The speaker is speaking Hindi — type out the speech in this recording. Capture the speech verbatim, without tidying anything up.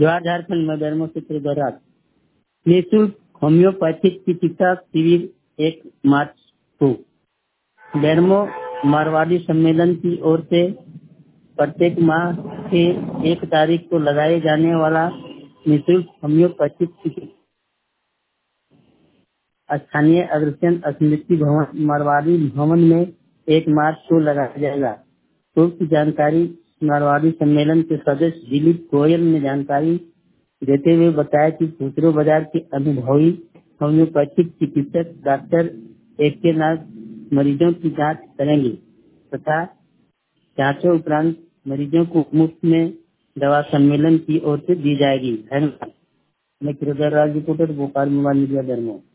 जवाहर झारखंड में धर्मो क्षेत्र द्वारा निःशुल्क होम्योपैथिक चिकित्सा शिविर एक मार्च को बेरमो मारवाड़ी सम्मेलन की ओर से प्रत्येक माह के एक तारीख को लगाए जाने वाला निःशुल्क होम्योपैथिक चिकित्सा स्थानीय अग्रसेन स्मृति भवन मारवाड़ी भवन में एक मार्च को लगाया जाएगा। उक्त जानकारी मारवाड़ी सम्मेलन के सदस्य दिलीप गोयल ने जानकारी देते हुए बताया कि खुसरो बाजार के अनुभवी होम्योपैथिक चिकित्सक डॉक्टर एक के नाथ मरीजों की जांच करेंगे तथा जांचों उपरांत मरीजों को मुफ्त में दवा सम्मेलन की ओर से दी जाएगी। धन्यवाद। मैं किरोदर Raj reporter Bhopal mobile media धर्मो।